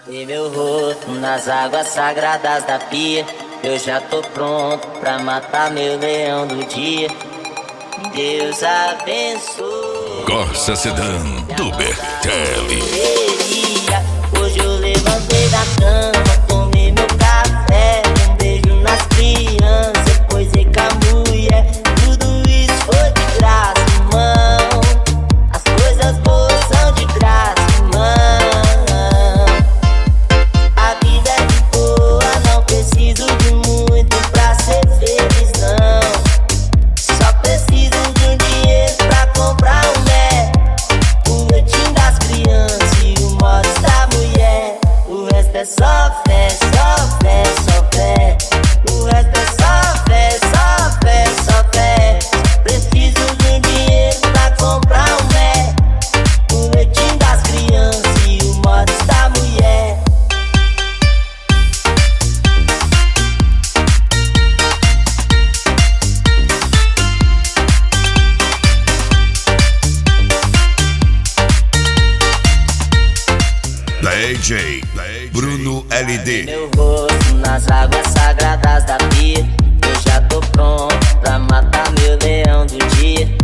E meu rosto nas águas sagradas da pia. Eu já tô pronto pra matar meu leão do dia. Deus abençoe. Corsa Sedan do Bertelli. Hoje eu levantei da cama, tomei meu café, um beijo nas crianças, depois com a mulher. Tudo isso foi de graça, irmão. As coisas boas são de graça, irmão. A vida é de boa, não preciso de muito pra ser feliz, não. Só preciso de um dinheiro pra comprar um Mac, o leitinho das crianças e o modo da mulher. O resto é só fé, só fé, só fé. O resto é só fé, só fé, só fé. Preciso de um dinheiro pra comprar um Mac, o leitinho das crianças e o modo da mulher. DJ Bruno LD. Meu rosto nas águas sagradas da pia. Eu já tô pronto pra matar meu leão do dia.